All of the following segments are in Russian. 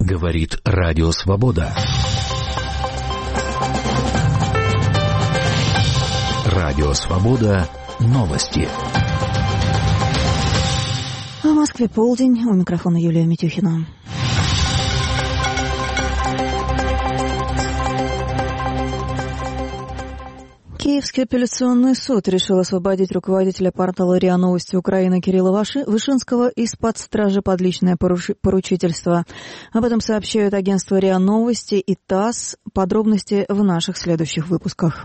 Говорит Радио Свобода. Радио Свобода. Новости. В Москве полдень. У микрофона Юлия Митюхина. Киевский апелляционный суд решил освободить руководителя портала РИА Новости Украины Кирилла Вышинского из-под стражи под личное поручительство. Об этом сообщают агентства РИА Новости и ТАСС. Подробности в наших следующих выпусках.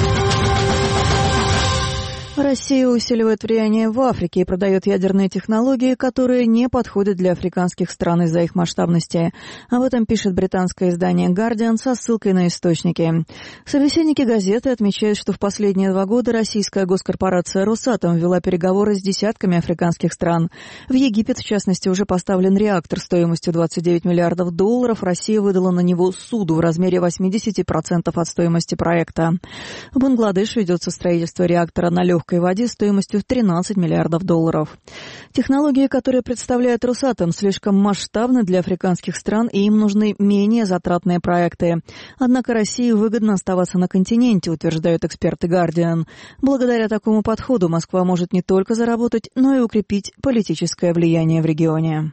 Россия усиливает влияние в Африке и продает ядерные технологии, которые не подходят для африканских стран из-за их масштабности. Об этом пишет британское издание «Гардиан» со ссылкой на источники. Собеседники газеты отмечают, что в последние 2 года российская госкорпорация «Росатом» вела переговоры с десятками африканских стран. В Египет, в частности, уже поставлен реактор стоимостью $29 миллиардов. Россия выдала на него суду в размере 80% от стоимости проекта. В Бангладеш ведется строительство реактора на легкой воде стоимостью в $13 миллиардов. Технологии, которые представляет Росатом, слишком масштабны для африканских стран, и им нужны менее затратные проекты. Однако России выгодно оставаться на континенте, утверждают эксперты «Гардиан». Благодаря такому подходу Москва может не только заработать, но и укрепить политическое влияние в регионе.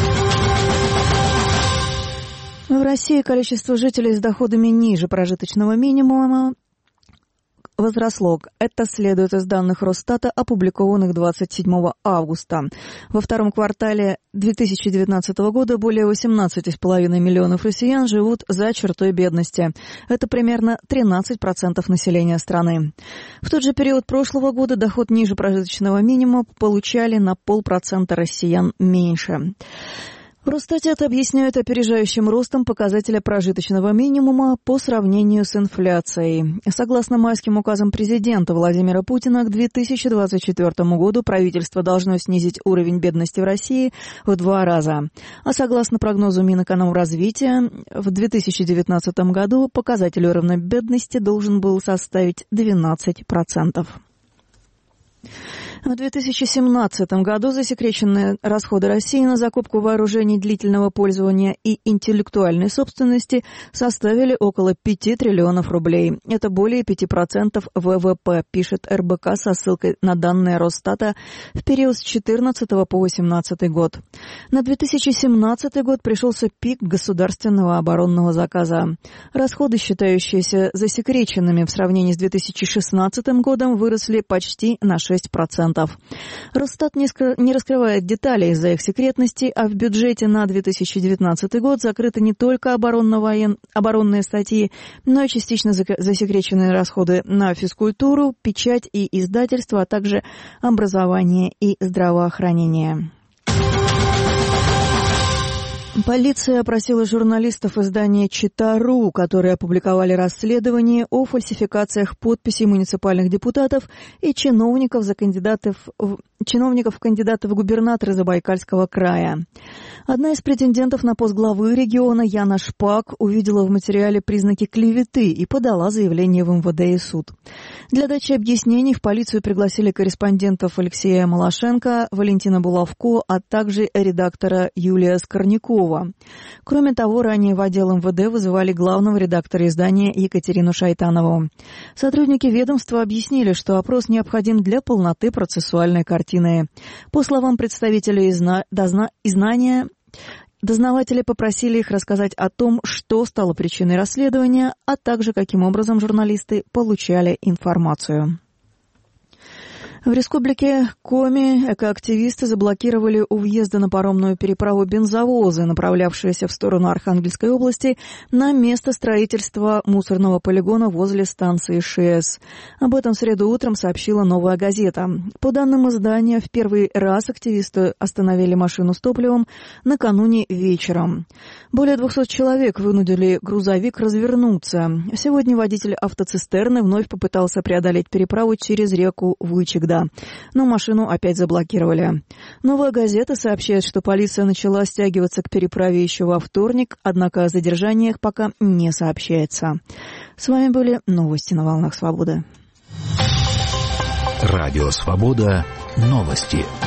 В России количество жителей с доходами ниже прожиточного минимума возросло. Это следует из данных Росстата, опубликованных 27 августа. Во втором квартале 2019 года более 18,5 миллионов россиян живут за чертой бедности. Это примерно 13% населения страны. В тот же период прошлого года доход ниже прожиточного минимума получали на 0,5% россиян меньше. В Росстате это объясняют опережающим ростом показателя прожиточного минимума по сравнению с инфляцией. Согласно майским указам президента Владимира Путина, к 2024 году правительство должно снизить уровень бедности в России в 2 раза. А согласно прогнозу Минэкономразвития, в 2019 году показатель уровня бедности должен был составить 12%. В 2017 году засекреченные расходы России на закупку вооружений длительного пользования и интеллектуальной собственности составили около 5 триллионов рублей. Это более 5% ВВП, пишет РБК со ссылкой на данные Росстата в период с 2014 по 2018 год. На 2017 год пришелся пик государственного оборонного заказа. Расходы, считающиеся засекреченными в сравнении с 2016 годом, выросли почти на 6%. Росстат не раскрывает деталей из-за их секретности, а в бюджете на 2019 год закрыты не только оборонные статьи, но и частично засекреченные расходы на физкультуру, печать и издательство, а также образование и здравоохранение. Полиция опросила журналистов издания «Чита.ру», которые опубликовали расследование о фальсификациях подписей муниципальных депутатов и чиновников в кандидаты в губернаторы Забайкальского края. Одна из претендентов на пост главы региона, Яна Шпак, увидела в материале признаки клеветы и подала заявление в МВД и суд. Для дачи объяснений в полицию пригласили корреспондентов Алексея Малашенко, Валентина Булавко, а также редактора Юлия Скорнякова. Кроме того, ранее в отдел МВД вызывали главного редактора издания Екатерину Шайтанову. Сотрудники ведомства объяснили, что опрос необходим для полноты процессуальной картины. По словам представителей издания, дознаватели попросили их рассказать о том, что стало причиной расследования, а также каким образом журналисты получали информацию. В республике Коми экоактивисты заблокировали у въезда на паромную переправу бензовозы, направлявшиеся в сторону Архангельской области, на место строительства мусорного полигона возле станции ШЭС.Об этом в среду утром сообщила «Новая газета». По данным издания, в первый раз активисты остановили машину с топливом накануне вечером. Более 200 человек вынудили грузовик развернуться. Сегодня водитель автоцистерны вновь попытался преодолеть переправу через реку Вычегда, но машину опять заблокировали. «Новая газета» сообщает, что полиция начала стягиваться к переправе еще во вторник, однако о задержаниях пока не сообщается. С вами были новости на волнах Свободы. Радио Свобода. Новости.